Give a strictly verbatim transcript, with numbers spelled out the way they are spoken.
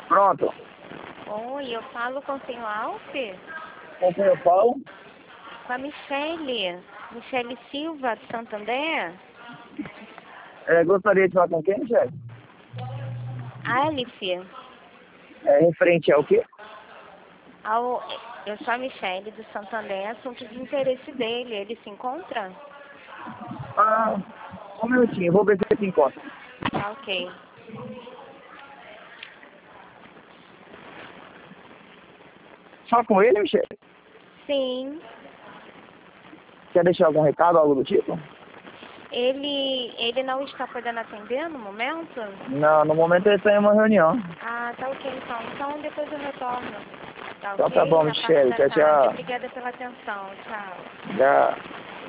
Pronto. Oi, eu falo com o senhor Alfe? Com quem eu falo? Com a Michele. Michele Silva, de Santander? É, gostaria de falar com quem, chefe? Alice. É, referente ao quê? Ao, eu sou a Michele, do Santander, assunto de interesse dele. Ele se encontra? Ah, um minutinho, vou ver se ele se encontra. Tá, ok. Só com ele, Michele? Sim. Quer deixar algum recado, algo do tipo? Ele, ele não está podendo atender no momento? Não, no momento ele está em uma reunião. Ah, tá ok então. Então depois eu retorno. Tá Então ok? tá bom, Na parte Michele. da Tchau, tarde. tchau. Obrigada pela atenção. Tchau. Tchau.